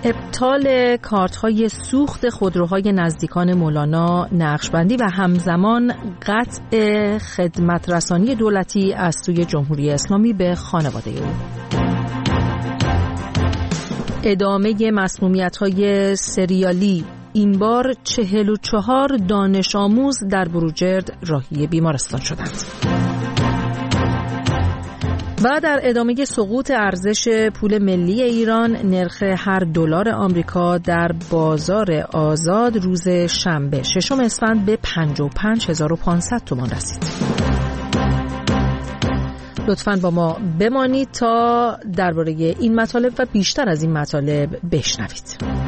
ابطال کارت‌های سوخت خودروهای نزدیکان مولانا نقشبندی و همزمان قطع خدمت رسانی دولتی از سوی جمهوری اسلامی به خانواده او. ادامه مسمومیت‌های سریالی، این بار 44 دانش آموز در بروجرد راهی بیمارستان شدند. و در ادامه سقوط ارزش پول ملی ایران، نرخ هر دلار آمریکا در بازار آزاد روز شنبه 6 اسفند به 55500 تومان رسید. لطفاً با ما بمانید تا درباره این مطالب و بیشتر از این مطالب بشنوید.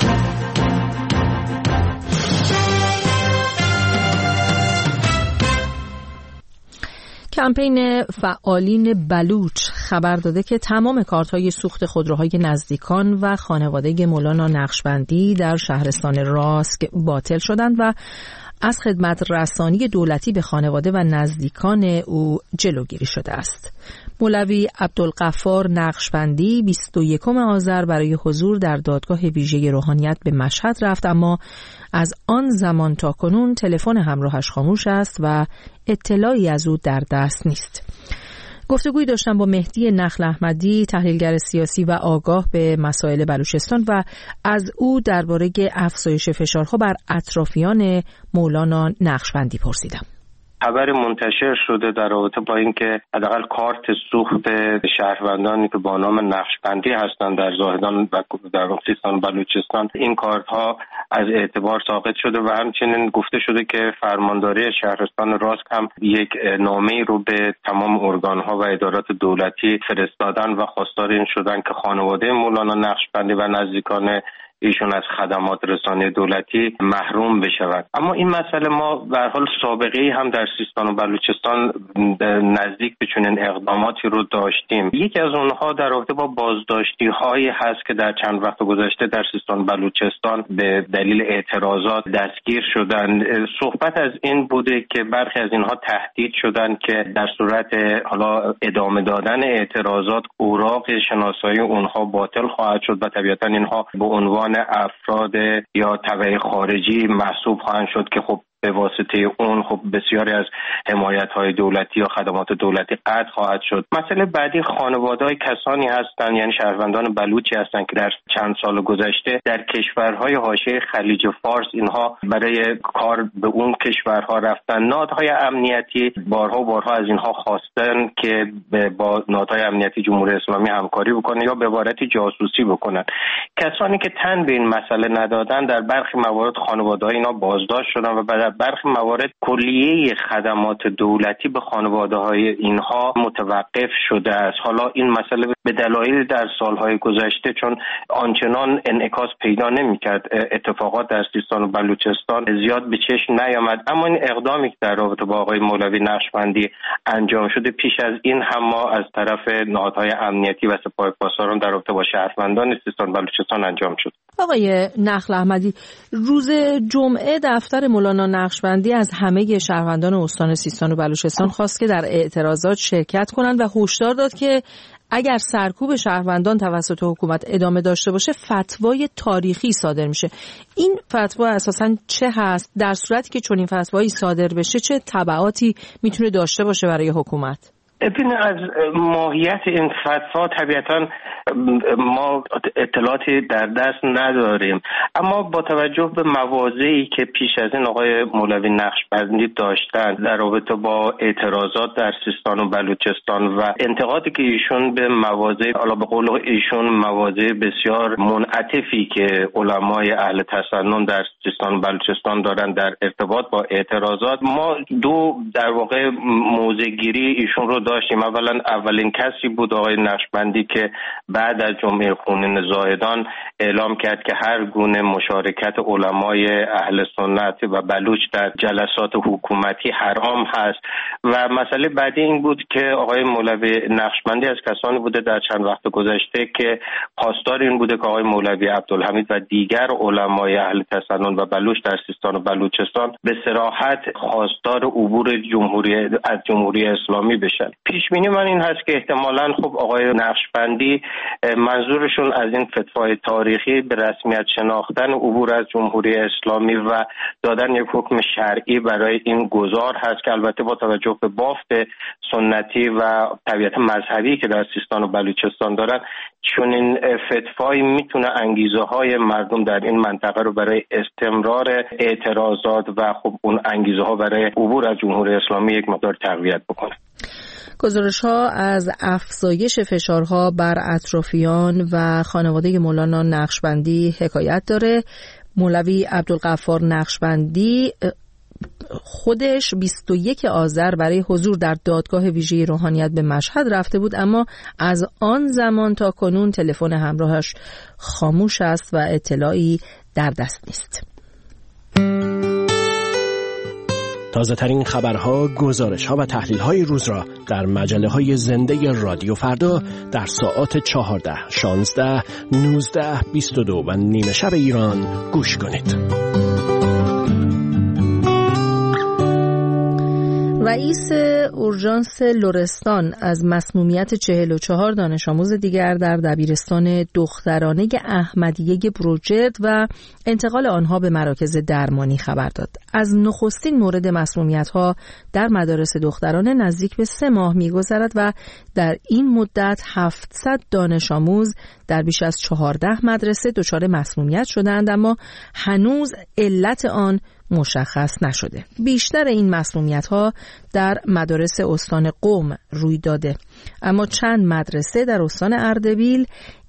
کمپین فعالین بلوچ خبر داده که تمام کارت‌های سوخت خودروهای نزدیکان و خانواده مولانا نقشبندی در شهرستان راسک باطل شدند و از خدمت رسانی دولتی به خانواده و نزدیکان او جلوگیری شده است. مولوی عبدالغفار نقشبندی 21 آذر برای حضور در دادگاه ویژه روحانیت به مشهد رفت، اما از آن زمان تا کنون تلفن همراهش خاموش است و اطلاعی از او در دست نیست. گفتگویی داشتم با مهدی نخل احمدی، تحلیلگر سیاسی و آگاه به مسائل بلوچستان، و از او درباره افزایش فشارها بر اطرافیان مولانا نقشبندی پرسیدم. خبر منتشر شده در رابطه با اینکه حداقل کارت سوخت شهروندانی که با نام نقشبندی هستند در زاهدان و در سیستان و بلوچستان، این کارت ها از اعتبار ساقط شده و همچنین گفته شده که فرمانداری شهرستان راسک هم یک نامه‌ای رو به تمام ارگان ها و ادارات دولتی فرستادن و خواستار این شدن که خانواده مولانا نقشبندی و نزدیکان ایشون از خدمات رسانه دولتی محروم بشود. اما این مسئله ما به هر حال سابقه‌ای هم در سیستان و بلوچستان نزدیک به چنین اقداماتی رو داشتیم. یکی از اونها در رابطه با بازداشتی‌هایی هست که در چند وقت گذشته در سیستان و بلوچستان به دلیل اعتراضات دستگیر شدند. صحبت از این بوده که برخی از اینها تهدید شدند که در صورت حالا ادامه دادن اعتراضات اوراق شناسایی اونها باطل خواهد شد و طبیعتاً اینها به عنوان افراد یا تبع خارجی محسوب خواهند شد که خب به واسطه اون خب بسیاری از حمایت‌های دولتی یا خدمات دولتی قطع خواهد شد. مسئله بعدی خانواده‌های کسانی هستند، یعنی شهروندان بلوچی هستند که در چند سال گذشته در کشورهای حاشیه خلیج فارس اینها برای کار به اون کشورها رفتن. نهادهای امنیتی بارها از اینها خواستن که با نهادهای امنیتی جمهوری اسلامی همکاری بکنن یا به عبارتی جاسوسی بکنن. کسانی که تن به این مسئله ندادن در برخی موارد خانواده‌های اینا بازداشت شدن و بعد برخی موارد کلیه خدمات دولتی به خانواده‌های اینها متوقف شده است. حالا این مسئله به دلایل در سالهای گذشته چون آنچنان انعکاس پیدا نمی‌کرد، اتفاقات در سیستان و بلوچستان زیاد به چشم نیامد، اما این اقدامی که در رابطه با آقای مولوی نقشبندی انجام شده پیش از این هم ما از طرف نهادهای امنیتی و سپاه پاسداران در رابطه با شهروندان سیستان و بلوچستان انجام شد. آقای نخل احمدی، روز جمعه دفتر مولانا نقشبندی از همه شهروندان استان سیستان و بلوچستان خواست که در اعتراضات شرکت کنند و هشدار داد که اگر سرکوب شهروندان توسط حکومت ادامه داشته باشه فتوای تاریخی صادر میشه. این فتوا اساساً چه هست؟ در صورتی که چنین فتوایی صادر بشه چه تبعاتی میتونه داشته باشه برای حکومت؟ ببین، از ماهیت این فتوا طبیعتاً ما اطلاعاتی در دست نداریم، اما با توجه به مواضعی که پیش از این آقای مولوی نقشبندی داشتن در رابطه با اعتراضات در سیستان و بلوچستان و انتقادی که ایشون به مواضع، حالا به قول ایشون مواضع بسیار منعطفی که علمای اهل تسنن در سیستان و بلوچستان دارن در ارتباط با اعتراضات، ما دو در واقع موضع‌گیری ایشون رو داشتیم. اولین کسی بود آقای نقشبندی که بعد از جمعه خونین زاهدان اعلام کرد که هر گونه مشارکت علمای اهل سنت و بلوچ در جلسات حکومتی حرام هست. و مسئله بعدی این بود که آقای مولوی نقشبندی از کسانی بوده در چند وقت گذشته که خواستار این بوده که آقای مولوی عبدالحمید و دیگر علمای اهل تسنن و بلوچ در سیستان و بلوچستان به صراحت خواستار عبور از جمهوری اسلامی بشن. پیش بینی من این هست که احتمالاً خب آقای نقشبندی منظورشون از این فتوای تاریخی به رسمیت شناختن عبور از جمهوری اسلامی و دادن یک حکم شرعی برای این گذار هست که البته با توجه به بافت سنتی و طبیعت مذهبی که در سیستان و بلوچستان دارن، چون این فتوایی میتونه انگیزه های مردم در این منطقه رو برای استمرار اعتراضات و خب اون انگیزه ها برای عبور از جمهوری اسلامی یک مقدار تقویت بکنه. گزارش‌ها از افزایش فشارها بر اطرافیان و خانواده مولانا نقشبندی حکایت داره. مولوی عبدالغفار نقشبندی خودش 21 آذر برای حضور در دادگاه ویژه روحانیت به مشهد رفته بود، اما از آن زمان تا کنون تلفن همراهش خاموش است و اطلاعی در دست نیست. تازه ترین خبرها، گزارش‌ها و تحلیل‌های روز را در مجله‌های زنده رادیو فردا در ساعات 14، 16، 19، 22 و نیمه شب ایران گوش کنید. رئیس اورژانس لرستان از مسمومیت 44 دانش آموز دیگر در دبیرستان دخترانه احمدیه بروجرد و انتقال آنها به مراکز درمانی خبر داد. از نخستین مورد مسمومیت‌ها در مدارس دخترانه نزدیک به 3 ماه می‌گذرد و در این مدت 700 دانش آموز در بیش از 14 مدرسه دچار مسمومیت شدند، اما هنوز علت آن مشخص نشده. بیشتر این مسمومیت‌ها در مدارس استان قم روی داده، اما چند مدرسه در استان اردبیل،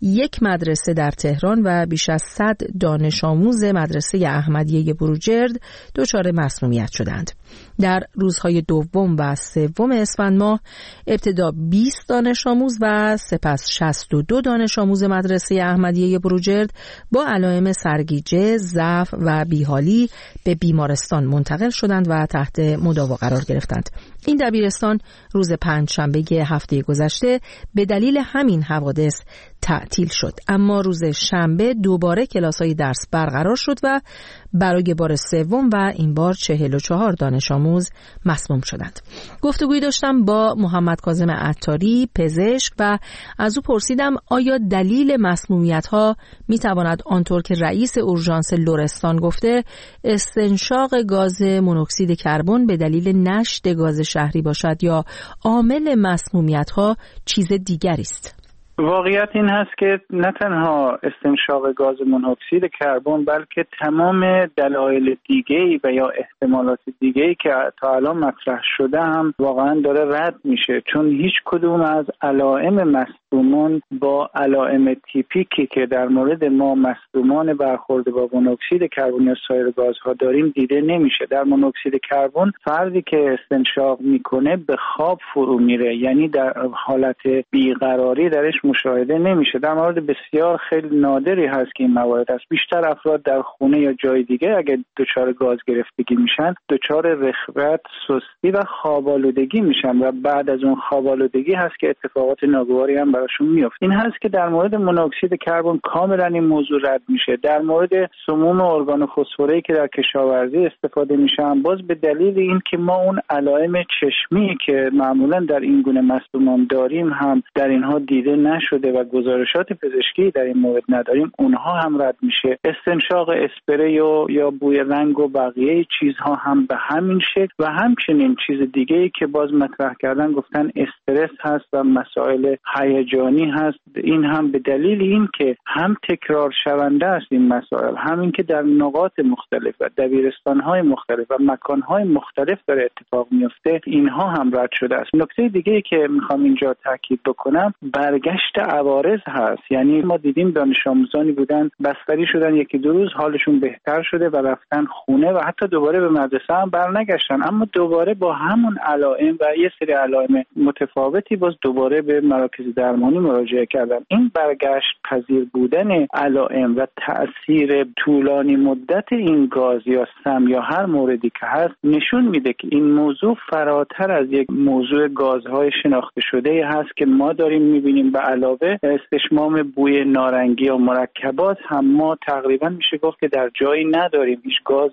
1 مدرسه در تهران و بیش از 100 دانش آموز مدرسه احمدیه بروجرد دچار مسمومیت شدند. در روزهای 2 و 3 اسفند ماه ابتدا 20 دانش آموز و سپس 62 دانش آموز مدرسه احمدیه بروجرد با علائم سرگیجه، ضعف و بیحالی به بیمارستان منتقل شدند و تحت مداوا قرار گرفتند. این دبیرستان روز پنجشنبه هفته گذشته به دلیل همین حوادث تعطیل شد، اما روز شنبه دوباره کلاس‌های درس برقرار شد و برای بار 3 و این بار 44 دانش آموز مسموم شدند. گفتگویی داشتم با محمد کاظم عطاری، پزشک، و از او پرسیدم آیا دلیل مسمومیت‌ها می‌تواند آنطور که رئیس اورژانس لرستان گفته استنشاق گاز مونوکسید کربن به دلیل نشت گاز شهری باشد یا عامل مسمومیت‌ها چیز دیگری است؟ واقعیت این هست که نه تنها استنشاق گاز مونوکسید کربن بلکه تمام دلایل دیگه‌ای و یا احتمالات دیگه‌ای که تا الان مطرح شده هم واقعا داره رد میشه، چون هیچ کدوم از علائم مصدومان با علائم تیپیکی که در مورد ما مصدومان برخورد با مونوکسید کربن یا سایر گازها داریم دیده نمیشه. در مونوکسید کربن فردی که استنشاق میکنه به خواب فرو میره، یعنی در حالت بیقراری درش مشاهده نمیشه. در مورد بسیار خیلی نادری هست که این موارد است. بیشتر افراد در خونه یا جای دیگه اگه دچار گاز گرفتگی میشن دچار رخوت، سستی و خواب‌آلودگی میشن و بعد از اون خواب‌آلودگی هست که اتفاقات ناگواری هم براشون میفته. این هست که در مورد مونوکسید کربن کاملا این موضوع رد میشه. در مورد سموم ارگانوفسفوری که در کشاورزی استفاده میشن باز به دلیل این که ما اون علائم چشمی که معمولا در این گونه مصدومان داریم هم در اینها دیده نشده و گزارشات پزشکی در این مورد نداریم، اونها هم رد میشه. استنشاق اسپری یا بوی رنگ و بقیه چیزها هم به همین شکل و همچنین چیز دیگه‌ای که باز مطرح کردن گفتن استرس هست و مسائل هیجانی هست. این هم به دلیل این که هم تکرار شونده است این مسائل، همین که در نقاط مختلف و دبیرستان‌های مختلف و مکان‌های مختلف داره اتفاق میفته، اینها هم رد شده است. نکته دیگه‌ای که میخوام اینجا تاکید بکنم برگشت عوارض هست. یعنی ما دیدیم دانش آموزانی بودن بستری شدن 1-2 روز حالشون بهتر شده و رفتن خونه و حتی دوباره به مدرسه هم برنگشتن، اما دوباره با همون علائم و یه سری علائم متفاوتی باز دوباره به مراکز درمانی درمانی مراجعه کردن. این برگشت پذیر بودن علائم و تأثیر طولانی مدت این گاز یا سم یا هر موردی که هست نشون میده که این موضوع فراتر از یک موضوع گازهای شناخته شده هست که ما داریم میبینیم. به علاوه استشمام بوی نارنگی یا مرکبات هم ما تقریبا میشه گفت که در جایی نداریم. هیچ گاز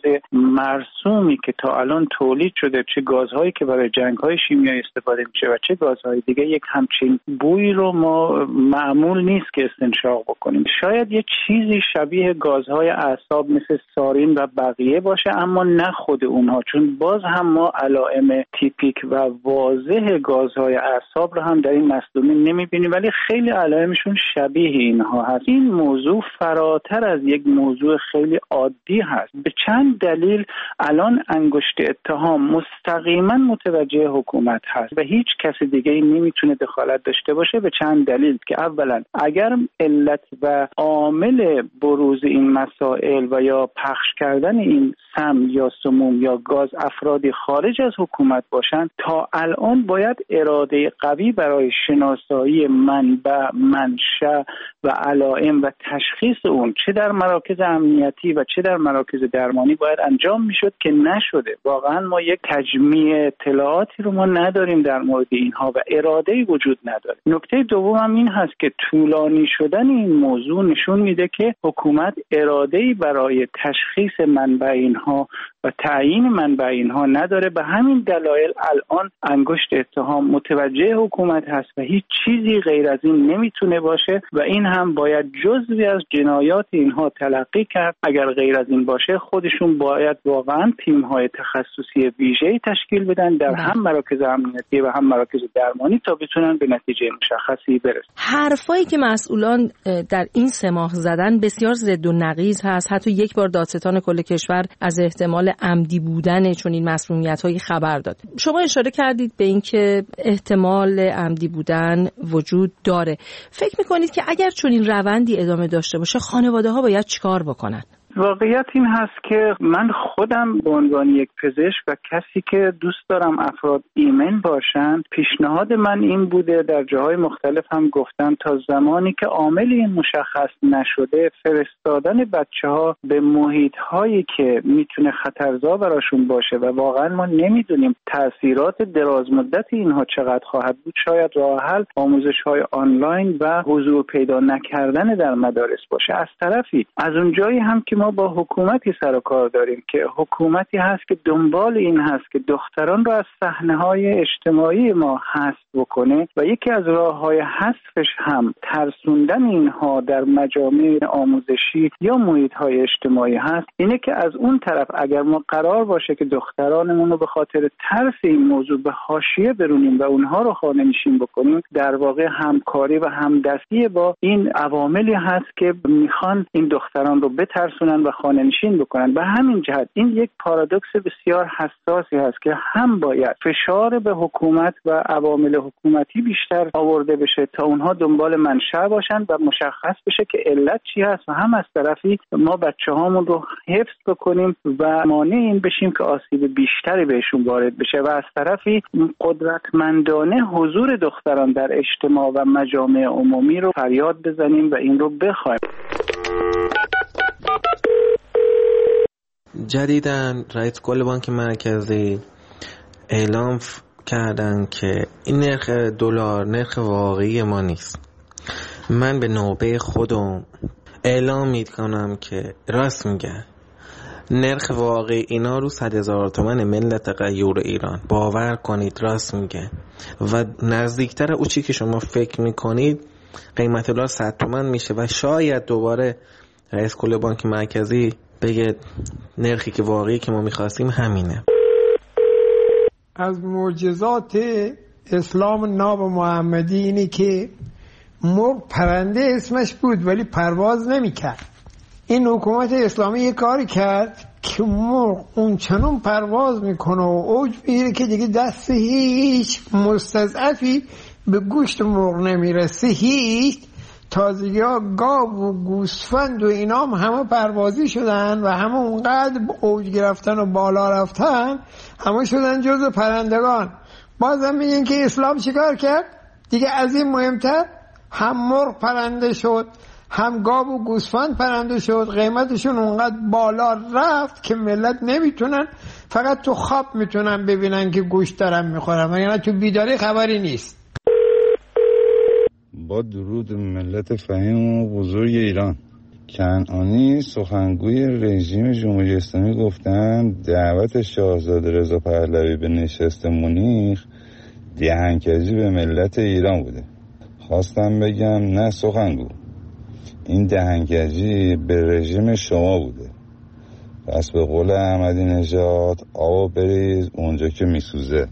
مرسومی که تا الان تولید شده، چه گازهایی که برای جنگ‌های شیمیایی استفاده میشه و چه گازهای دیگه، یک همچین بویی رو ما معمول نیست که استنشاق بکنیم. شاید یه چیزی شبیه گازهای اعصاب مثل سارین و بقیه باشه، اما نه خود اونها، چون باز هم ما علائم تیپیک و واضح گازهای اعصاب رو هم در این مصدومه نمیبینیم، ولی خیلی علائمشون شبیه اینها هست. این موضوع فراتر از یک موضوع خیلی عادی هست. به چند دلیل الان انگشت اتهام مستقیما متوجه حکومت هست و هیچ کس دیگه نمیتونه دخالت داشته باشه به چند دلیل که اولا اگر علت و عامل بروز این مسائل و یا پخش کردن این سم یا سموم یا گاز افرادی خارج از حکومت باشن، تا الان باید اراده قوی برای شناسایی منبع، منشأ و علائم و تشخیص اون چه در مراکز امنیتی و چه در مراکز درمانی باید انجام میشد که نشده. واقعا ما یک تجمیع اطلاعاتی رو ما نداریم در مورد اینها و اراده‌ای وجود نداره. نکته دوم هم این هست که طولانی شدن این موضوع نشون میده که حکومت اراده‌ای برای تشخیص منبع اینها و تعیین منبع اینها نداره. به همین دلایل الان انگشت اتهام متوجه حکومت هست و هیچ چیزی غیر از این نمیتونه باشه و این هم باید جزوی از جنایات اینها تلقی کرد. اگر غیر از این باشه خودشون باید واقعا تیم‌های تخصصی ویژه‌ای تشکیل بدن در هم مراکز امنیتی و هم مراکز درمانی تا بتونن به نتیجه مشخصی برسن. حرفایی که مسئولان در این 3 ماه زدن بسیار ضد و نقیض هست. حتی یک بار دادستان کل کشور از احتمال عمدی بودن چون این مسمومیت‌های خبر داد. شما اشاره کردید به اینکه احتمال عمدی بودن وجود داره. فکر می‌کنید که اگر چون این روندی ادامه داشته باشه خانواده‌ها باید چیکار بکنن؟ واقعیت این هست که من خودم به عنوان یک پزشک و کسی که دوست دارم افراد ایمن باشن، پیشنهاد من این بوده، در جاهای مختلف هم گفتم، تا زمانی که عامل این مشخص نشده فرستادن بچه‌ها به محیط‌هایی که میتونه خطرزا براشون باشه و واقعا ما نمیدونیم تأثیرات درازمدت اینها چقدر خواهد بود. شاید راه حل آموزش‌های آنلاین و حضور پیدا نکردن در مدارس باشه. از طرفی از اونجایی هم که ما با حکومتی سر و کار داریم که حکومتی هست که دنبال این هست که دختران رو از صحنه‌های اجتماعی ما حذف بکنه و یکی از راه‌های حذفش هم ترسوندن اینها در مجامع آموزشی یا محیط‌های اجتماعی هست. اینه که از اون طرف اگر ما قرار باشه که دخترانمون رو به خاطر ترس این موضوع به حاشیه برونیم و اونها رو خانه‌نشین بکنیم، در واقع همکاری و همدستی با این عواملی هست که میخوان این دختران رو بترسونن و خانه‌نشین بکنن. به همین جهت این یک پارادوکس بسیار حساسی هست که هم باید فشار به حکومت و عوامل حکومتی بیشتر آورده بشه تا اونها دنبال منشأ باشن و مشخص بشه که علت چی هست و هم از طرفی ما بچه‌هامون رو حفظ بکنیم و مانع این بشیم که آسیب بیشتری بهشون وارد بشه و از طرفی قدرتمندانه حضور دختران در اجتماع و مجامع عمومی رو فریاد بزنیم و این رو بخوایم. جدیداً رئیس کل بانک مرکزی اعلام کردن که این نرخ دلار نرخ واقعی ما نیست. من به نوبه خودم اعلام میکنم که راست میگن. نرخ واقعی اینا رو 100,000 تومان ملت غیور ایران. باور کنید راست میگه و نزدیکتر او چی که شما فکر میکنید قیمت دلار 100 تومان میشه و شاید دوباره رئیس کل بانک مرکزی بگه نرخی که واقعی که ما میخواستیم همینه. از معجزات اسلام ناب محمدی اینه که مرغ پرنده اسمش بود ولی پرواز نمیکرد. این حکومت اسلامی یه کاری کرد که مرغ اون چنون پرواز میکنه و اوج میگیره که دیگه دست هیچ مستضعفی به گوشت مرغ نمیرسه. هیچ تازگی ها گاو و گوسفند و اینا همه پروازی شدن و همه اونقدر اوج گرفتن و بالا رفتن همه شدن جزو پرندگان. بازم میگن که اسلام چیکار کرد؟ دیگه از این مهمتر هم مرغ پرنده شد، هم گاو و گوسفند پرنده شد. قیمتشون اونقدر بالا رفت که ملت نمیتونن، فقط تو خواب میتونن ببینن که گوشت دارن میخورن، یعنی تو بیداری خبری نیست. با درود ملت فهیم و بزرگ ایران، کنعانی سخنگوی رژیم جمهوری اسلامی گفتن دعوت شاهزاده رضا پهلوی به نشست مونیخ دهنکجی به ملت ایران بوده. خواستم بگم نه سخنگو، این دهنکجی به رژیم شما بوده. پس به قول احمدی نژاد آب بریز اونجا که میسوزه.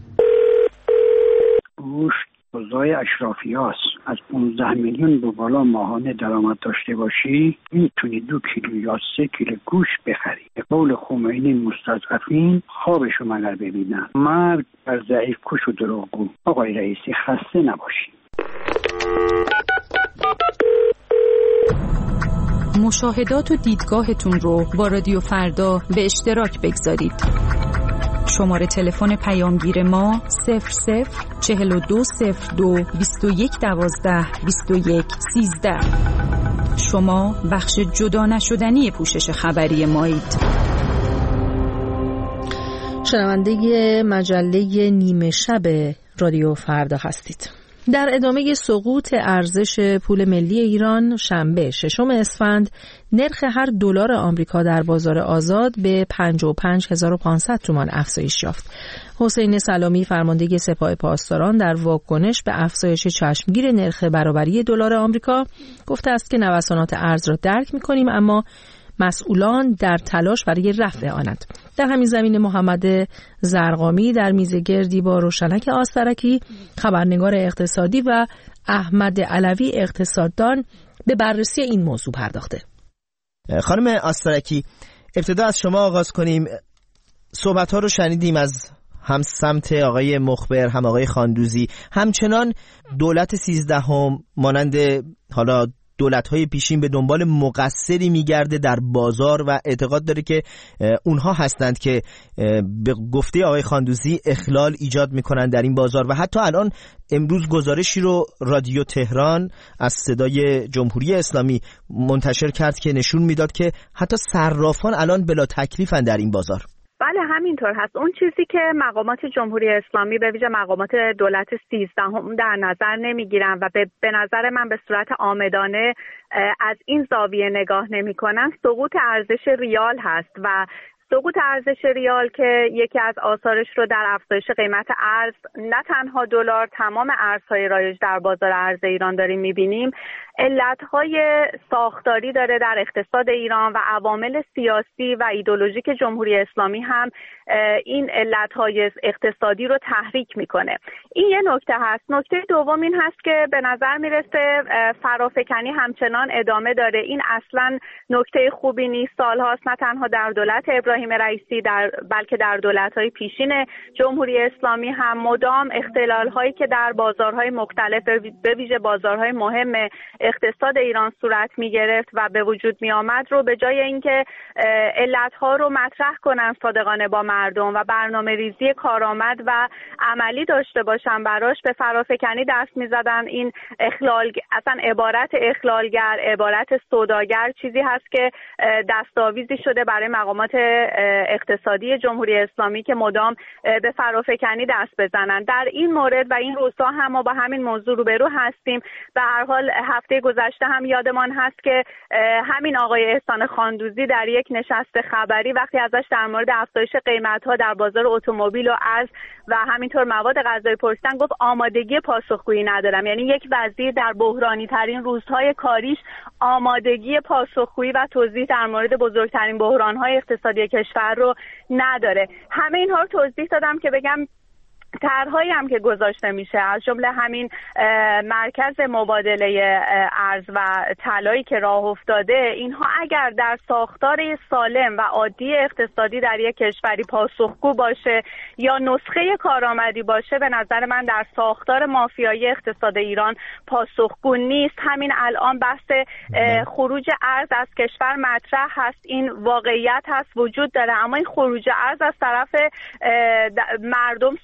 گوشت غذای اشرافیاست. از 15 میلیون به بالا ماهانه درآمد داشته باشی میتونی 2 کیلو یا 3 کیلو گوشت بخری. به قول خمینی مستضعفین خوابشو مگر ببینن. مرگ بر ضعیف کش و دروغگو. آقای رئیسی خسته نباشی. مشاهدات و دیدگاهتون رو با رادیو فردا به اشتراک بگذارید. شماره تلفن پیامگیر ما 00420221122113. شما بخش جدا نشدنی پوشش خبری مایید. شنونده مجله نیمه شب رادیو فردا هستید. در ادامه سقوط ارزش پول ملی ایران، شنبه 6 اسفند نرخ هر دلار آمریکا در بازار آزاد به 55500 تومان افزایش یافت. حسین سلامی فرمانده سپاه پاسداران در واکنش به افزایش چشمگیر نرخ برابری دلار آمریکا گفته است که نوسانات ارز را درک می‌کنیم، اما مسئولان در تلاش برای رفع آنند. در همین زمینه محمد زرقامی در میزگردی با روشنک آسترکی خبرنگار اقتصادی و احمد علوی اقتصاددان به بررسی این موضوع پرداخته. خانم آسترکی، ابتدا از شما آغاز کنیم. صحبت‌ها رو شنیدیم از هم سمت آقای مخبر هم آقای خاندوزی. همچنان دولت 13 مانند حالا دولت‌های پیشین به دنبال مقصری میگرده در بازار و اعتقاد داره که اونها هستند که به گفته آقای خاندوزی اخلال ایجاد میکنن در این بازار. و حتی الان امروز گزارشی رو رادیو تهران از صدای جمهوری اسلامی منتشر کرد که نشون میداد که حتی صرافان الان بلا تکلیفن در این بازار. بله همینطور هست. اون چیزی که مقامات جمهوری اسلامی به ویژه مقامات دولت 13 در نظر نمیگیرن و به نظر من به صورت عامدانه از این زاویه نگاه نمیکنن، سقوط ارزش ریال هست و سقوط ارزش ریال که یکی از آثارش رو در افزایش قیمت ارز، نه تنها دلار، تمام ارزهای رایج در بازار ارز ایران داریم میبینیم. علتهای ساختاری داره در اقتصاد ایران و عوامل سیاسی و ایدئولوژیک جمهوری اسلامی هم این علتهای اقتصادی رو تحریک میکنه. این یه نکته هست. نکته دوم این هست که به نظر میرسه فرافکنی همچنان ادامه داره. این اصلا نکته خوبی نیست. سالهاست نه تنها در دولت ابراهیم رئیسی بلکه در دولت‌های پیشین جمهوری اسلامی هم مدام اختلال‌هایی که در بازارهای مختلف به ویژه بازارهای مهم اقتصاد ایران صورت می‌گرفت و به وجود می‌آمد رو به جای اینکه علت‌ها رو مطرح کنن صادقانه با مردم و برنامه‌ریزی کارآمد و عملی داشته باشن براش، به فرافکنی دست می‌زدن. این اصلا عبارت اخلالگر، عبارت سوداگر چیزی هست که دستاویزی شده برای مقامات اقتصادی جمهوری اسلامی که مدام به فرافکنی دست بزنن. در این مورد و این روزها هم ما با همین موضوع روبرو هستیم. به هر حال هفته گذشته هم یادمان هست که همین آقای احسان خاندوزی در یک نشست خبری وقتی ازش در مورد افزایش قیمت‌ها در بازار اتومبیل و ارز و همینطور مواد غذایی پرسیدن، گفت آمادگی پاسخگویی ندارم. یعنی یک وزیر در بحرانی ترین روزهای کاریش آمادگی پاسخگویی و توضیح در مورد بزرگترین بحران‌های اقتصادی کشور رو نداره. همه اینها رو توضیح دادم که بگم طرحهایی هم که گذاشته میشه، از جمله همین مرکز مبادله ارز و طلایی که راه افتاده، اینها اگر در ساختار سالم و عادی اقتصادی در یک کشوری پاسخگو باشه یا نسخه کارآمدی باشه، به نظر من در ساختار مافیایی اقتصاد ایران پاسخگو نیست. همین الان بحث خروج ارز از کشور مطرح هست، این واقعیت هست، وجود داره، اما این خروج ارز از طرف مردم صورت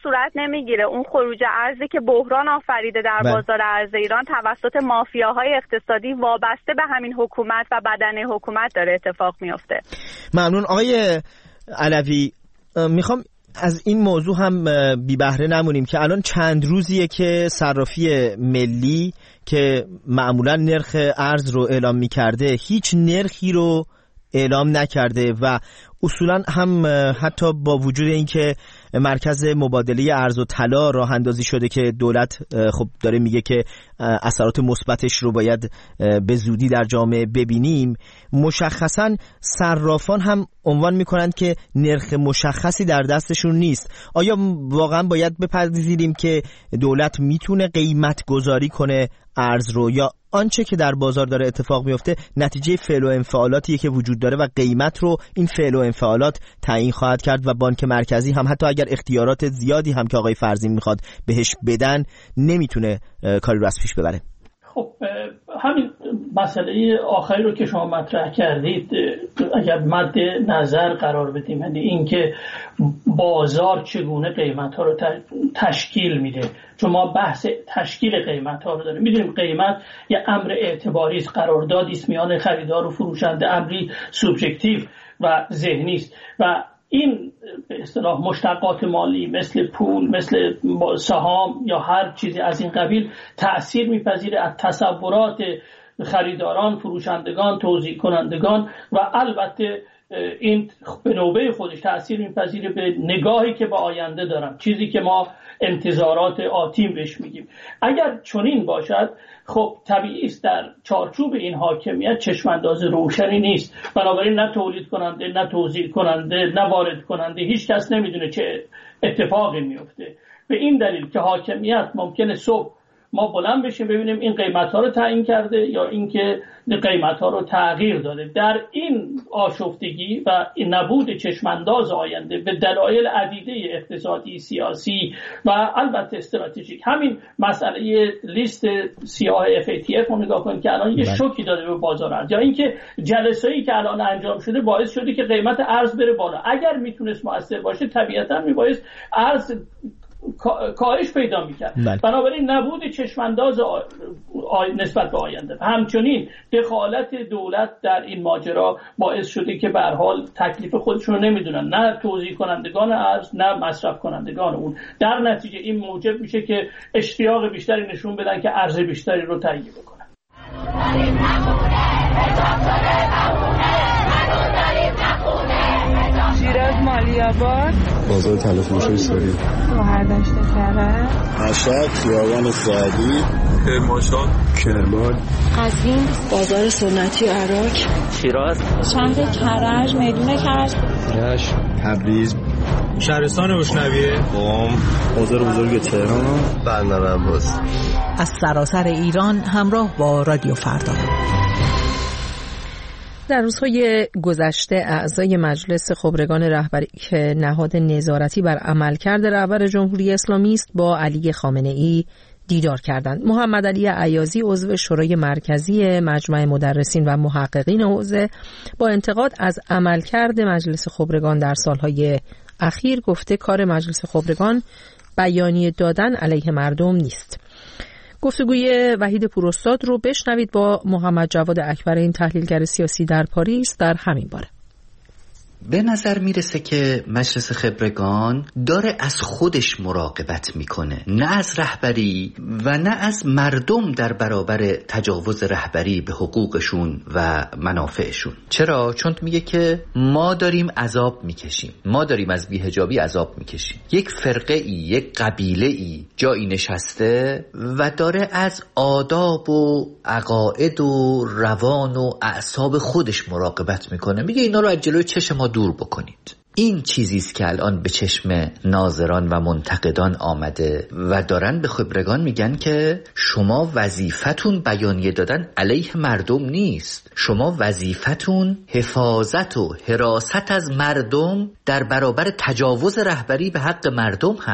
نمیگیره اون خروج ارزی که بحران آفریده در بازار ارز ایران توسط مافیاهای اقتصادی وابسته به همین حکومت و بدنه حکومت داره اتفاق میفته. ممنون آقای علوی. میخوام از این موضوع هم بی بهره نمونیم که الان چند روزیه که صرافی ملی که معمولا نرخ ارز رو اعلام میکرده هیچ نرخی رو اعلام نکرده و اصولا هم حتی با وجود اینکه مرکز مبادله ارز و طلا راه اندازی شده که دولت خب داره میگه که اثرات مثبتش رو باید به زودی در جامعه ببینیم، مشخصا صرافان هم عنوان میکنند که نرخ مشخصی در دستشون نیست. آیا واقعا باید بپذیریم که دولت میتونه قیمت گذاری کنه ارز رو، یا آنچه که در بازار داره اتفاق میفته نتیجه فعل و انفعالاتیه که وجود داره و قیمت رو این فعل و انفعالات تعیین خواهد کرد و بانک مرکزی هم حتی اگر اختیارات زیادی هم که آقای فرزین میخواد بهش بدن نمیتونه کاری رو از پیش ببره؟ خب همین مسئله آخری رو که شما مطرح کردید اگر مد نظر قرار بدیم، یعنی اینکه بازار چگونه قیمت ها رو تشکیل میده، چون ما بحث تشکیل قیمت ها رو داریم. میدونیم قیمت یه امر اعتباری است، قراردادی است میان خریدار و فروشنده، امری سوبژکتیو و ذهنی است و این به اصطلاح مشتقات مالی مثل پول، مثل سهام یا هر چیزی از این قبیل تأثیر میپذیره از تصورات خریداران، فروشندگان، توزیع کنندگان و البته این به نوبه خودش تأثیر میپذیره به نگاهی که به آینده دارن، چیزی که ما انتظارات آتیم بهش میگیم. اگر چنین باشد خب طبیعی است در چارچوب این حاکمیت چشمانداز روشنی نیست، بنابراین نه تولید کننده، نه توزیع کننده، نه وارد کننده، هیچ کس نمیدونه چه اتفاقی میفته. به این دلیل که حاکمیت ممکنه صبح ما بلند بشیم ببینیم این قیمت ها رو تعیین کرده یا اینکه قیمت ها رو تغییر داده. در این آشفتگی و این نبود چشمانداز آینده به دلایل عدیده اقتصادی، سیاسی و البته استراتژیک، همین مسئله لیست سیاه FATF رو نگاه کنید که الان یه شوکی داده به بازار ارز، یا اینکه جلسه‌ای که الان انجام شده باعث شده که قیمت ارز بره بالا. اگر میتونست مؤثر باشه طبیعتاً میبایست ارز کاهش پیدا میکرد. بنابراین نبود چشمانداز نسبت به آینده، همچنین دخالت دولت در این ماجرا باعث شده که به هر حال تکلیف خودشون رو نمیدونن، نه توزیع کنندگان ارز نه مصرف کنندگان اون. در نتیجه این موجب میشه که اشتیاق بیشتری نشون بدن که ارز بیشتری رو تهیه بکنن. شیراز مالی‌آباد، بازار طلافروشی سوری، شهردشت کرج، مشهد، خیابان سعدی، کرمانشاه، کرمان، قزوین، بازار سنتی عراق، شیراز، شهر کرج، میدون کرج، رشت، تبریز، شهرستان اشنویه، قم، بازار بزرگ تهران، بندر عباس. از سراسر ایران همراه با رادیو فردا. در روزهای گذشته اعضای مجلس خبرگان رهبری که نهاد نظارتی بر عملکرد رهبر جمهوری اسلامی است با علی خامنه‌ای دیدار کردند. محمد علی عیاضی عضو شورای مرکزی مجمع مدرسین و محققین حوزه با انتقاد از عملکرد مجلس خبرگان در سالهای اخیر گفته کار مجلس خبرگان بیانیه دادن علیه مردم نیست. گفتگوی وحید پوراستاد رو بشنوید با محمد جواد اکبر، این تحلیلگر سیاسی در پاریس در همین باره. به نظر میرسه که مجلس خبرگان داره از خودش مراقبت میکنه، نه از رهبری و نه از مردم در برابر تجاوز رهبری به حقوقشون و منافعشون. چرا؟ چون میگه که ما داریم عذاب میکشیم، ما داریم از بی‌حجابی عذاب میکشیم. یک فرقه ای، یک قبیله ای جایی نشسته و داره از آداب و عقاید و روان و اعصاب خودش مراقبت میکنه. میگه اینا رو از جلوی چشم ما دور بکنید. این چیزی است که الان به چشم ناظران و منتقدان آمده و دارن به خبرگان میگن که شما وظیفتون بیانیه دادن علیه مردم نیست، شما وظیفتون حفاظت و حراست از مردم در برابر تجاوز رهبری به حق مردم هست.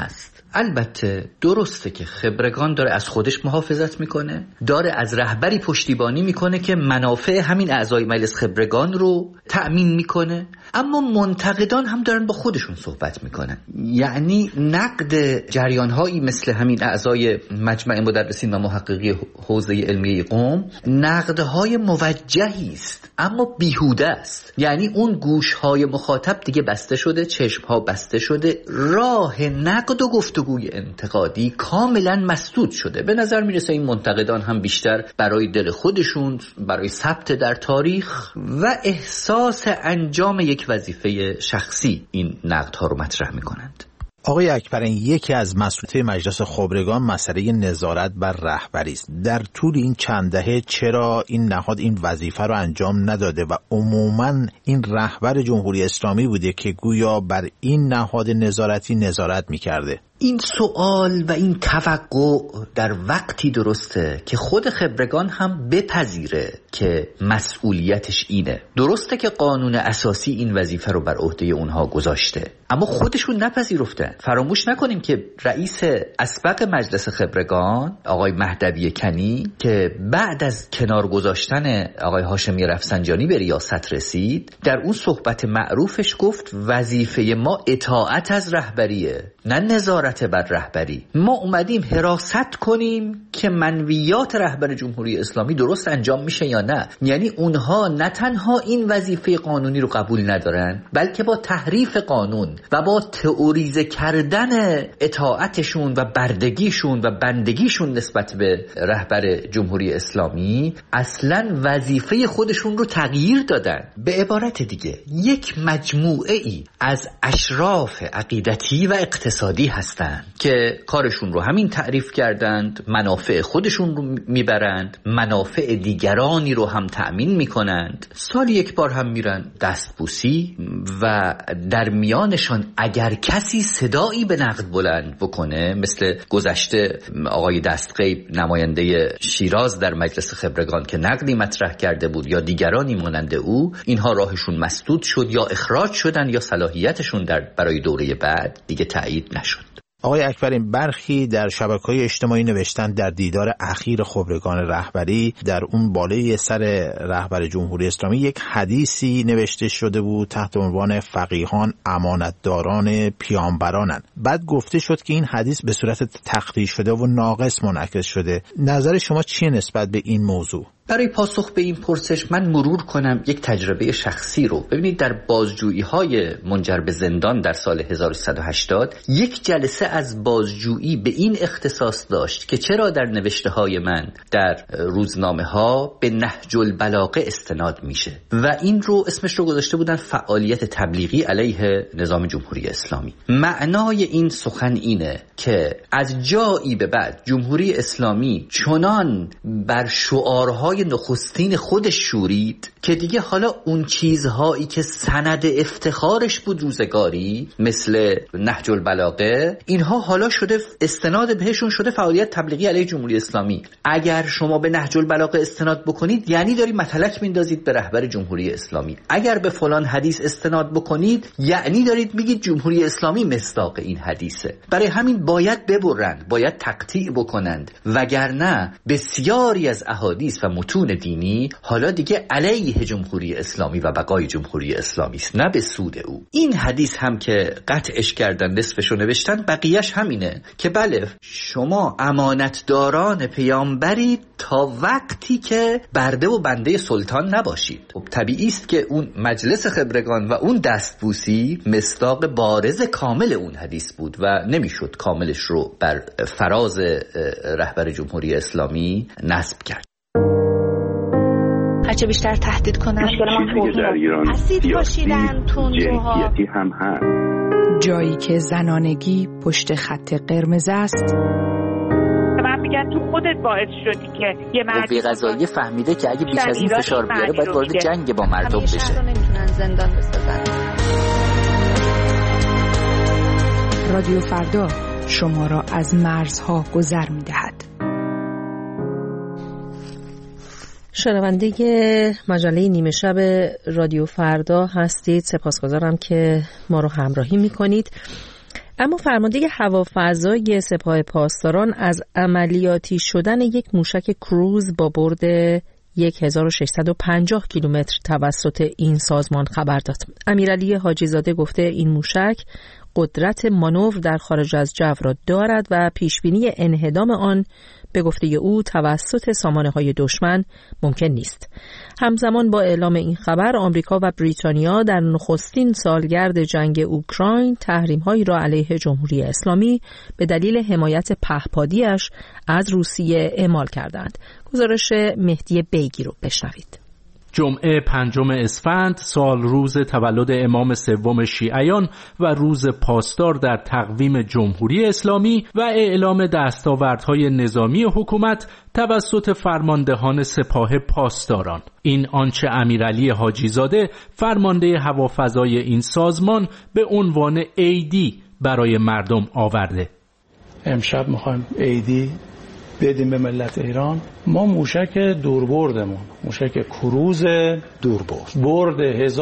البته درسته که خبرگان داره از خودش محافظت میکنه، داره از رهبری پشتیبانی میکنه که منافع همین اعضای مجلس خبرگان رو تأمین میکنه، اما منتقدان هم دارن با خودشون صحبت میکنن. یعنی نقد جریانهایی مثل همین اعضای مجمع مدرسین و محققی حوزه علمیه قم نقدهای موجهی است اما بیهوده است. یعنی اون گوشهای مخاطب دیگه بسته شده، چشمها بسته شده، راه نقد و گفتگوی انتقادی کاملا مسدود شده. به نظر میرسه این منتقدان هم بیشتر برای دل خودشون، برای ثبت در تاریخ و احساس انجام یک وظیفه شخصی این نقدها رو مطرح میکنند. آقای اکبرین، یکی از مسئولیت مجلس خبرگان مسئله نظارت بر رهبری است. در طول این چند دهه چرا این نهاد این وظیفه رو انجام نداده و عموماً این رهبر جمهوری اسلامی بوده که گویا بر این نهاد نظارتی نظارت میکرده؟ این سوال و این توقع در وقتی درسته که خود خبرگان هم بپذیره که مسئولیتش اینه. درسته که قانون اساسی این وظیفه رو بر عهده اونها گذاشته، اما خودشون نپذیرفتن. فراموش نکنیم که رئیس اسبق مجلس خبرگان آقای مهدوی کنی که بعد از کنار گذاشتن آقای هاشمی رفسنجانی به ریاست رسید، در اون صحبت معروفش گفت وظیفه ما اطاعت از رهبریه، نه نظارت بر رهبری. ما اومدیم حراست کنیم که منویات رهبر جمهوری اسلامی درست انجام میشه یا نه. یعنی اونها نه تنها این وظیفه قانونی رو قبول ندارن، بلکه با تحریف قانون و با تئوریزه کردن اطاعتشون و بردگیشون و بندگیشون نسبت به رهبر جمهوری اسلامی اصلا وظیفه خودشون رو تغییر دادن. به عبارت دیگه یک مجموعه ای از اشراف عقیدتی و اقتصادی هستن که کارشون رو همین تعریف کردند، منافع خودشون رو میبرند، منافع دیگرانی رو هم تأمین میکنند. سال یک بار هم میرن دستبوسی و در میانشان اگر کسی صدایی به نقد بلند بکنه، مثل گذشته آقای دستغیب نماینده شیراز در مجلس خبرگان که نقدی مطرح کرده بود یا دیگرانی مانند او، اینها راهشون مسدود شد یا اخراج شدن یا صلاحیتشون برای دوره بعد دیگه تایید نشد. آقای اکبرین، برخی در شبکه‌های اجتماعی نوشتن در دیدار اخیر خبرگان رهبری در اون بالای سر رهبر جمهوری اسلامی یک حدیثی نوشته شده بود تحت عنوان فقیهان امانتداران پیامبرانند. بعد گفته شد که این حدیث به صورت تقطیع شده و ناقص منعکس شده. نظر شما چیه نسبت به این موضوع؟ برای پاسخ به این پرسش من مرور کنم یک تجربه شخصی رو. ببینید در بازجویی‌های منجر به زندان در سال 1380 یک جلسه از بازجویی به این اختصاص داشت که چرا در نوشته‌های من در روزنامه‌ها به نهج البلاغه استناد میشه و این رو اسمش رو گذاشته بودن فعالیت تبلیغی علیه نظام جمهوری اسلامی. معنای این سخن اینه که از جایی به بعد جمهوری اسلامی چنان بر شعارهای نخستین خودش شورید که دیگه حالا اون چیزهایی که سند افتخارش بود روزگاری مثل نهج البلاغه، اینها حالا شده استناد بهشون شده فعالیت تبلیغی علیه جمهوری اسلامی. اگر شما به نهج البلاغه استناد بکنید یعنی داری متلک میندازید به رهبر جمهوری اسلامی. اگر به فلان حدیث استناد بکنید یعنی دارید میگید جمهوری اسلامی مصداق این حدیثه. برای همین باید ببرند، باید تقطیع بکنند، وگرنه بسیاری از احادیث و متون دینی حالا دیگه علیه جمهوری اسلامی و بقای جمهوری اسلامی است، نه به سود او. این حدیث هم که قطعش کردن، نصفشو نوشتن، بقیهش همینه که بله شما امانتداران پیامبرید تا وقتی که برده و بنده سلطان نباشید. خب طبیعی است که اون مجلس خبرگان و اون دستبوسی مصداق بارز کامل اون حدیث بود و نمیشد کاملش رو بر فراز رهبر جمهوری اسلامی نصب کرد. هرچه بیشتر تهدید کنن در ایران اسید پاشیدن تندروها هم هست. جایی که زنانگی پشت خط قرمز است. من میگن تو خودت باعث شدی که یه مرد قوه قضاییه فهمیده که اگه بیش از این فشار بیاره باید وارد جنگ با مردم بشه. رو نمیتونن زندان بسازن. رادیو فردا شما را از مرزها گذر میدهد. شنونده مجله نیمه شب رادیو فردا هستید. سپاسگزارم که ما رو همراهی میکنید. اما فرمانده هوافضای سپاه پاسداران از عملیاتی شدن یک موشک کروز با برد 1650 کیلومتر توسط این سازمان خبر داد. امیرعلی حاجی زاده گفته این موشک قدرت مانور در خارج از جو را دارد و پیشبینی انهدام آن به گفته او توسط سامانه‌های دشمن ممکن نیست. همزمان با اعلام این خبر آمریکا و بریتانیا در نخستین سالگرد جنگ اوکراین تحریم‌هایی را علیه جمهوری اسلامی به دلیل حمایت پهپادی‌اش از روسیه اعمال کردند. گزارش مهدی بیگی رو بشنوید. جمعه 5 اسفند سال روز تولد امام سوم شیعیان و روز پاسدار در تقویم جمهوری اسلامی و اعلام دستاوردهای نظامی حکومت توسط فرماندهان سپاه پاسداران. این آنچه امیرعلی حاجی زاده فرمانده هوافضای این سازمان به عنوان عیدی برای مردم آورده. امشب میخوایم عیدی بدیم به ملت ایران. ما موشک دوربردمون، موشک کروز برد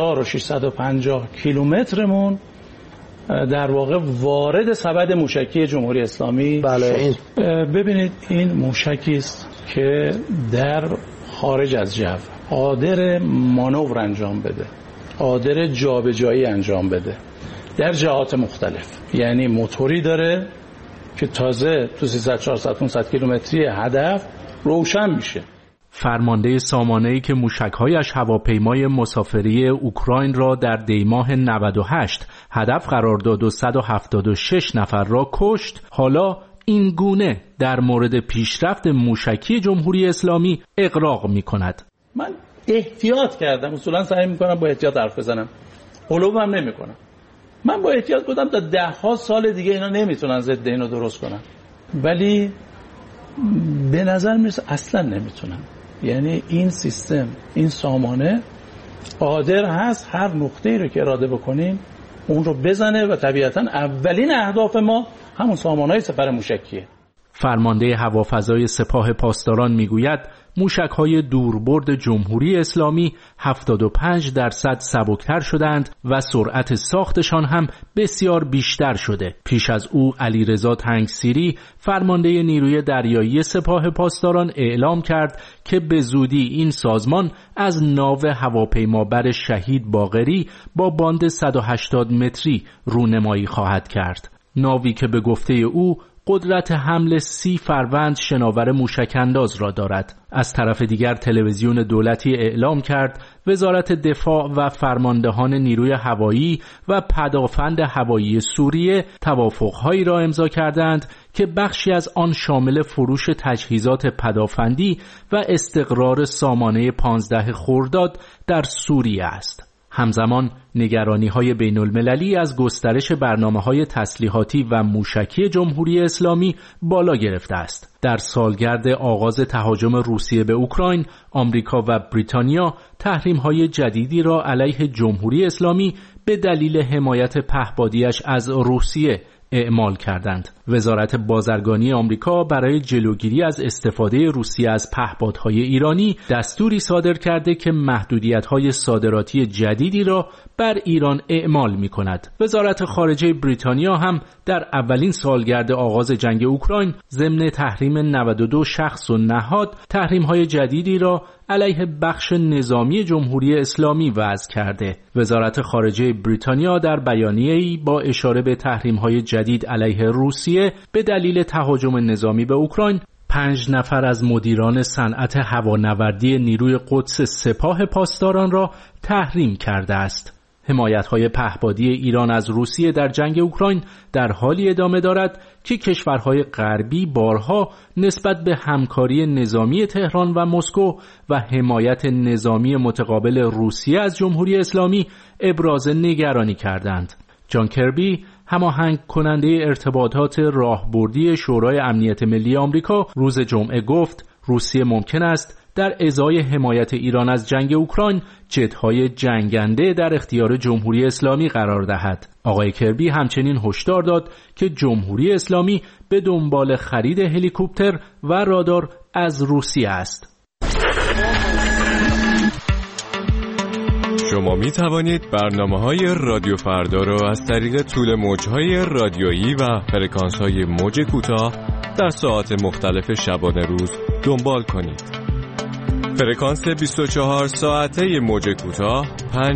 1650 کیلومترمون در واقع وارد سبد موشکی جمهوری اسلامی شد. ببینید این موشکی است که در خارج از جو قادر مانور انجام بده، قادر جابجایی انجام بده در جهات مختلف. یعنی موتوری داره که تازه تو 300 400 500 کیلومتری هدف روشن میشه. فرمانده سامانه‌ای که موشک‌هایش هواپیمای مسافری اوکراین را در دیماه 98 هدف قرار داد و 176 نفر را کشت، حالا این گونه در مورد پیشرفت موشکی جمهوری اسلامی اغراق می‌کند. من احتیاط کردم، اصولا سعی می‌کنم با احتیاط حرف بزنم، قلوبم نمی‌کنم. من با احتیاط گفتم تا 10 سال دیگه اینا نمیتونن ضد اینو درست کنن، ولی به نظر میرسه اصلا نمیتونن. یعنی این سیستم، این سامانه قادر هست هر نقطه‌ای رو که اراده بکنیم اون رو بزنه و طبیعتا اولین اهداف ما همون سامانه‌های سپر موشکیه. فرمانده هوافضای سپاه پاسداران میگوید موشک‌های دوربرد جمهوری اسلامی 75% سبکتر شدند و سرعت ساختشان هم بسیار بیشتر شده. پیش از او علیرضا تنگسیری فرمانده نیروی دریایی سپاه پاسداران اعلام کرد که به زودی این سازمان از ناو هواپیمابر شهید باقری با باند 180 متری رونمایی خواهد کرد. ناوی که به گفته او قدرت حمل 30 فروند شناور موشک‌انداز را دارد. از طرف دیگر تلویزیون دولتی اعلام کرد وزارت دفاع و فرماندهان نیروی هوایی و پدافند هوایی سوریه توافق‌هایی را امضا کردند که بخشی از آن شامل فروش تجهیزات پدافندی و استقرار سامانه 15 خرداد در سوریه است. همزمان نگرانی‌های بین‌المللی از گسترش برنامه‌های تسلیحاتی و موشکی جمهوری اسلامی بالا گرفته است. در سالگرد آغاز تهاجم روسیه به اوکراین، آمریکا و بریتانیا تحریم‌های جدیدی را علیه جمهوری اسلامی به دلیل حمایت پهپادی‌اش از روسیه اعمال کردند. وزارت بازرگانی آمریکا برای جلوگیری از استفاده روسیه از پهپادهای ایرانی دستوری صادر کرده که محدودیت‌های صادراتی جدیدی را بر ایران اعمال می‌کند. وزارت خارجه بریتانیا هم در اولین سالگرد آغاز جنگ اوکراین ضمن تحریم 92 شخص و نهاد تحریم‌های جدیدی را علیه بخش نظامی جمهوری اسلامی وضع کرده. وزارت خارجه بریتانیا در بیانیه‌ای با اشاره به تحریم‌های جدید علیه روسیه به دلیل تهاجم نظامی به اوکراین 5 نفر از مدیران صنعت هوانوردی نیروی قدس سپاه پاسداران را تحریم کرده است. حمایت‌های پهپادی ایران از روسیه در جنگ اوکراین در حالی ادامه دارد که کشورهای غربی بارها نسبت به همکاری نظامی تهران و مسکو و حمایت نظامی متقابل روسیه از جمهوری اسلامی ابراز نگرانی کردند. جان کربی، هماهنگ کننده ارتباطات راهبردی شورای امنیت ملی آمریکا، روز جمعه گفت روسیه ممکن است در ازای حمایت ایران از جنگ اوکراین جت‌های جنگنده در اختیار جمهوری اسلامی قرار دهد. آقای کربی همچنین هشدار داد که جمهوری اسلامی به دنبال خرید هلیکوپتر و رادار از روسیه است. شما می توانید برنامه‌های رادیو فردا را از طریق طول موج‌های رادیویی و فرکانس‌های موج کوتاه در ساعات مختلف شبانه روز دنبال کنید. فرکانس 24 ساعته موج کوتاه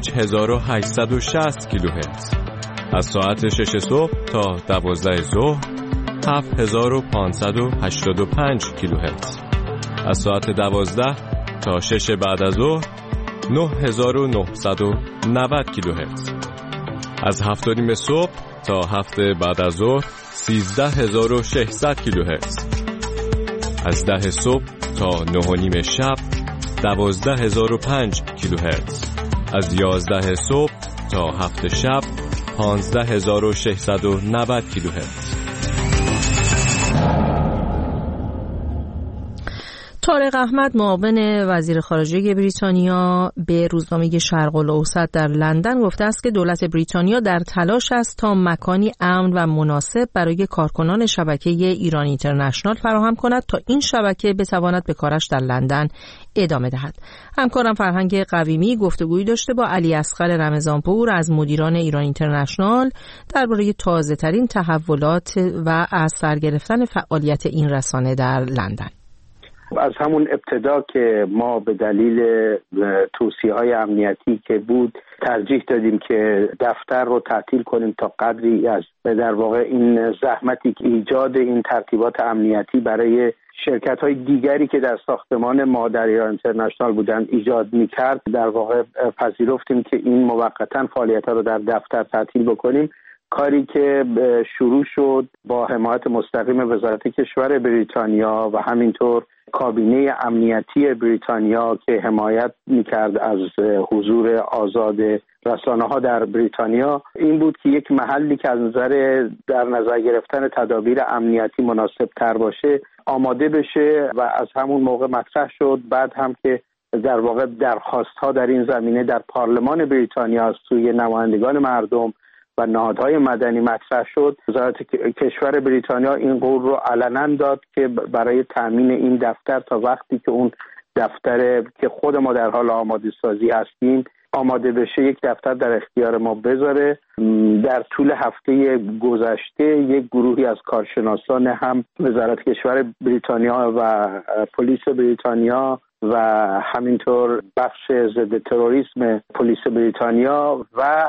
5860 کیلوهرتز. از ساعت 6 صبح تا 12 ظهر 7585 کیلوهرتز. از ساعت 12 تا 6 بعد از ظهر 9990 کیلوهرتز. از 7:30 صبح تا 7 بعد از ظهر 13600 کیلوهرتز. از 10 صبح تا 9:30 شب 12005 کیلوهرتز. از 11 صبح تا 7 شب 15690 کیلوهرتز. طارق احمد معاون وزیر خارجه بریتانیا به روزنامه شرق الاوسط در لندن گفته است که دولت بریتانیا در تلاش است تا مکانی امن و مناسب برای کارکنان شبکه ایران اینترنشنال فراهم کند تا این شبکه بتواند به کارش در لندن ادامه دهد. همکارم فرهنگ قویمی گفتگویی داشته با علی اصغر رمضانپور از مدیران ایران اینترنشنال درباره تازه‌ترین تحولات و از سر گرفتن فعالیت این رسانه در لندن. از همون ابتدا که ما به دلیل توصیه‌های امنیتی که بود ترجیح دادیم که دفتر رو تعطیل کنیم تا قدری از در واقع این زحمتی که ایجاد این ترتیبات امنیتی برای شرکت‌های دیگری که در ساختمان ما در ایران اینترنشنال بودن ایجاد می‌کرد، در واقع پذیرفتیم که این موقتاً فعالیت‌ها رو در دفتر تعطیل بکنیم. کاری که شروع شد با حمایت مستقیم وزارت کشور بریتانیا و همینطور کابینه امنیتی بریتانیا که حمایت میکرد از حضور آزاد رسانه‌ها در بریتانیا، این بود که یک محلی که از در نظر گرفتن تدابیر امنیتی مناسب تر باشه آماده بشه و از همون موقع مطرح شد. بعد هم که در واقع درخواست‌ها در این زمینه در پارلمان بریتانیا از سوی نمایندگان مردم و نهادهای مدنی مطرح شد، وزارت کشور بریتانیا این قول رو علنا داد که برای تامین این دفتر تا وقتی که اون دفتر که خود ما در حال آماده سازی هستیم آماده بشه، یک دفتر در اختیار ما بذاره. در طول هفته گذشته یک گروهی از کارشناسان هم وزارت کشور بریتانیا و پلیس بریتانیا و همینطور بخش ضد تروریسم پلیس بریتانیا و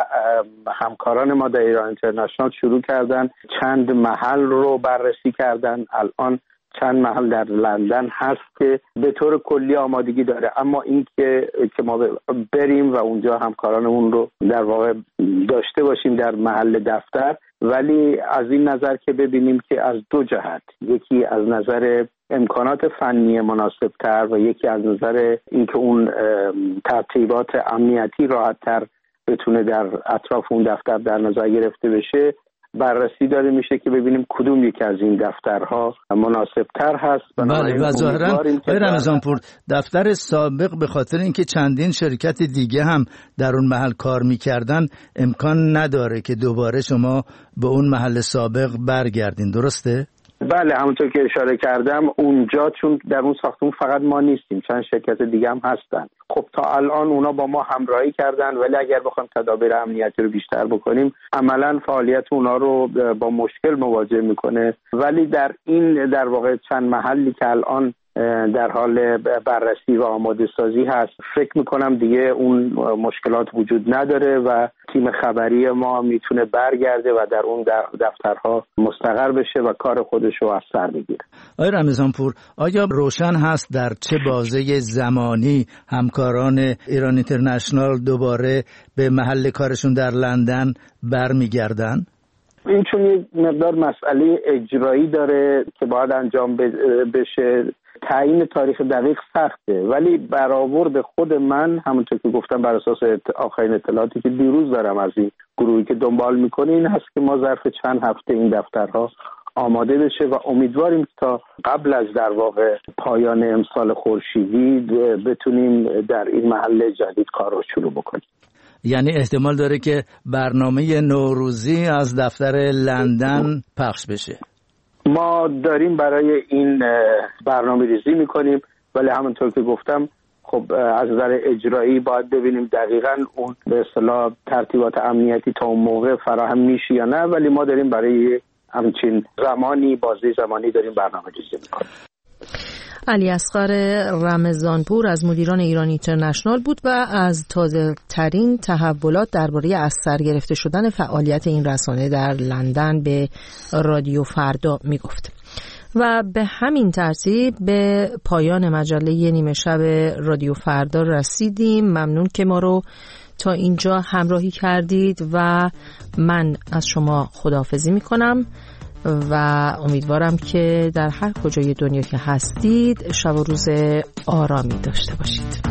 همکاران ما در ایران اینترنشنال شروع کردن چند محل رو بررسی کردن. الان چند محل در لندن هست که به طور کلی آمادگی داره، اما این که ما بریم و اونجا همکارانمون رو در واقع داشته باشیم در محل دفتر، ولی از این نظر که ببینیم که از دو جهت، یکی از نظر امکانات فنی مناسب تر و یکی از نظر اینکه اون ترتیبات امنیتی راحت تر بتونه در اطراف اون دفتر در نظر گرفته بشه، بررسی داره میشه که ببینیم کدوم یکی از این دفترها مناسب تر هست. بله و ظاهرا رمضانپور دفتر سابق به خاطر اینکه چندین شرکت دیگه هم در اون محل کار میکردن امکان نداره که دوباره شما به اون محل سابق برگردین، درسته؟ بله، همونطور که اشاره کردم اونجا چون در اون ساختمون فقط ما نیستیم، چند شرکت دیگه هم هستن. خب تا الان اونا با ما همراهی کردن، ولی اگر بخوایم تدابیر امنیتی رو بیشتر بکنیم عملاً فعالیت اونا رو با مشکل مواجه میکنه. ولی در واقع چند محلی که الان در حال بررسی و آماده سازی هست، فکر میکنم دیگه اون مشکلات وجود نداره و تیم خبری ما میتونه برگرده و در اون دفترها مستقر بشه و کار خودش رو از سر بگیره. آقای رمضانپور، آیا روشن هست در چه بازه زمانی همکاران ایران اینترنشنال دوباره به محل کارشون در لندن برمیگردن؟ این چون یک مقدار مسئله اجرایی داره که باید انجام بشه، تعیین تاریخ دقیق سخته، ولی برآورد خود من همونطور که گفتم بر اساس آخرین اطلاعاتی که دیروز دارم از این گروهی که دنبال میکنه این هست که ما ظرف چند هفته این دفترها آماده بشه و امیدواریم تا قبل از در واقع پایان امسال خورشیدی بتونیم در این محل جدید کار رو شروع بکنیم. یعنی احتمال داره که برنامه نوروزی از دفتر لندن پخش بشه؟ ما داریم برای این برنامه ریزی میکنیم، ولی همونطور که گفتم خب از نظر اجرایی باید ببینیم دقیقاً اون به اصطلاح ترتیبات امنیتی تا اون موقع فراهم میشه یا نه، ولی ما داریم برای همچین بازه زمانی داریم برنامه‌ریزی میکنیم. علی اصغر رمضانپور از مدیران ایران اینترنشنال بود و از تازه ترین تحولات درباره از سر گرفته شدن فعالیت این رسانه در لندن به رادیو فردا میگفت. و به همین ترتیب به پایان مجله نیمه شب رادیو فردا رسیدیم. ممنون که ما رو تا اینجا همراهی کردید و من از شما خداحافظی میکنم و امیدوارم که در هر کجای دنیا که هستید شب و روز آرامی داشته باشید.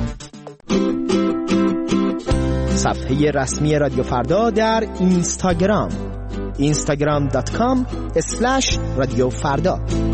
صفحه رسمی رادیو فردا در اینستاگرام instagram.com/رادیو فردا